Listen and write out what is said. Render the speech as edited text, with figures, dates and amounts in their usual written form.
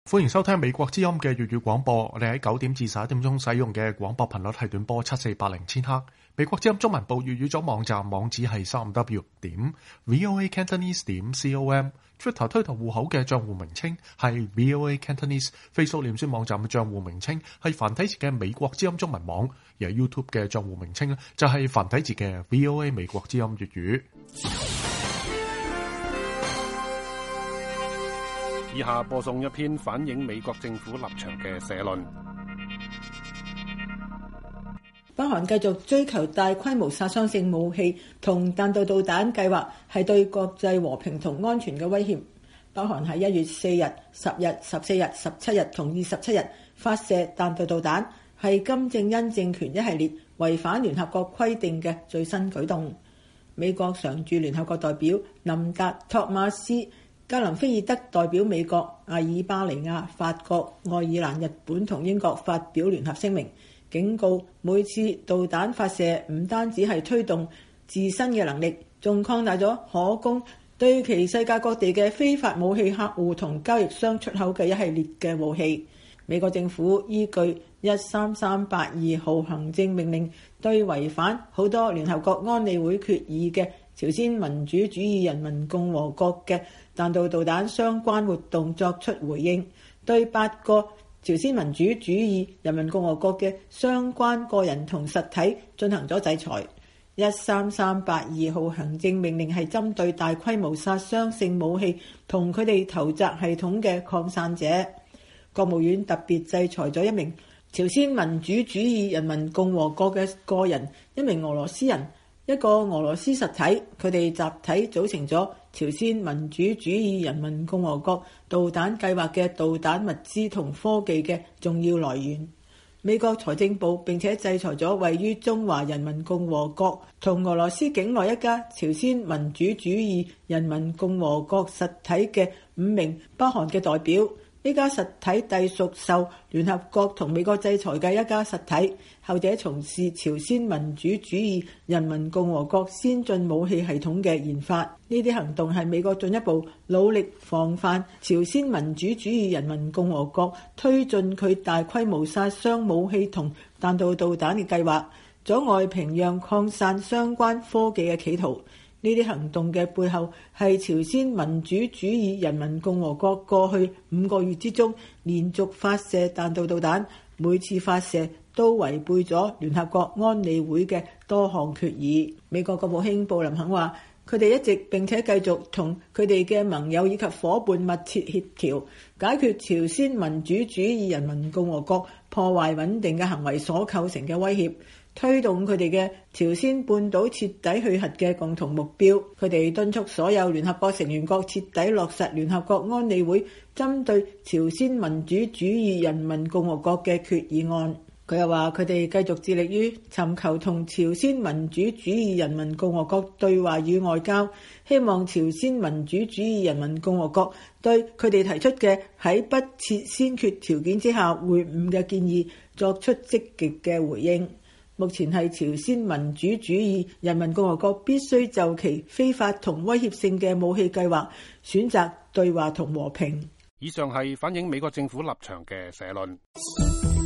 歡迎收聽美國之音嘅粵語廣播。我哋喺9點至11點鐘使用嘅廣播頻率係短波7480千赫。美國之音中文部粵語組網站網址係 3w.voacantonese.com。Twitter 推特戶口嘅賬戶名稱係 VOA Cantonese。Facebook 臉書網站嘅賬戶名稱係繁體字嘅美國之音中文網。而 YouTube 嘅賬戶名稱就係繁體字嘅 VOA 美國之音粵語。 以下播送一篇反映美國政府立場嘅社論。 北韓繼續追求大規模殺傷性武器同彈道導彈計劃係對國際和平同安全嘅威脅。北韓喺1月4日、10日、14日、17日同27日發射彈道導彈，係金正恩政權一系列違反聯合國規定嘅最新舉動。美國常駐聯合國代表林達托馬斯格林菲爾德代表美國、阿爾巴尼亞、法國、愛爾蘭、日本同英國發表聯合聲明，警告每次導彈發射唔單止係推動自身嘅能力，仲擴大咗可供對其世界各地嘅非法武器客戶同交易商出口嘅一系列嘅武器。美國政府依據13382號行政命令，對違反好多聯合國安理會決議嘅朝鮮民主主義人民共和國嘅彈道導彈相關活動作出回應，對8個朝鮮民主主義人民共和國嘅相關個人同實體進行咗制裁。13382號行政命令係針對大規模殺傷性武器同佢哋投擲系統嘅擴散者。國務院特別制裁咗一名朝鮮民主主義人民共和國嘅個人，一名俄羅斯人，一個俄羅斯實體，佢哋集體組成咗朝鮮民主主義人民共和國導彈計劃嘅導彈物資同科技嘅重要來源。美國財政部並且制裁咗位於中華人民共和國同俄羅斯境內一家朝鮮民主主義人民共和國實體嘅5名北韓嘅代表。呢家實體隸屬受聯合國同美國制裁嘅一家實體，後者從事朝鮮民主主義人民共和國先進武器系統嘅研發。呢啲行動係美國進一步努力防範朝鮮民主主義人民共和國推進佢大規模殺傷武器同彈道導彈嘅計劃，阻礙平壤擴散相關科技嘅企圖。呢啲行動嘅背後係朝鮮民主主義人民共和國過去5個月之中連續發射彈道導彈，每次發射都違背咗聯合國安理會嘅多項決議。美國國務卿布林肯話，佢哋一直並且繼續同佢哋嘅盟友以及夥伴密切協調，解決朝鮮民主主義人民共和國破壞穩定嘅行為所構成嘅威脅，推動佢哋嘅朝鮮半島徹底去核嘅共同目標。佢哋敦促所有聯合國成員國徹底落實聯合國安理會針對朝鮮民主主義人民共和國嘅決議案。佢又話，佢哋繼續致力於尋求同朝鮮民主主義人民共和國對話與外交，希望朝鮮民主主義人民共和國對佢哋提出嘅喺不設先決條件之下會晤嘅建議作出積極嘅回應。目前係朝鮮民主主義人民共和國必須就其非法同威脅性嘅武器計劃選擇對話同和平。 以上係反映美國政府立場嘅社論。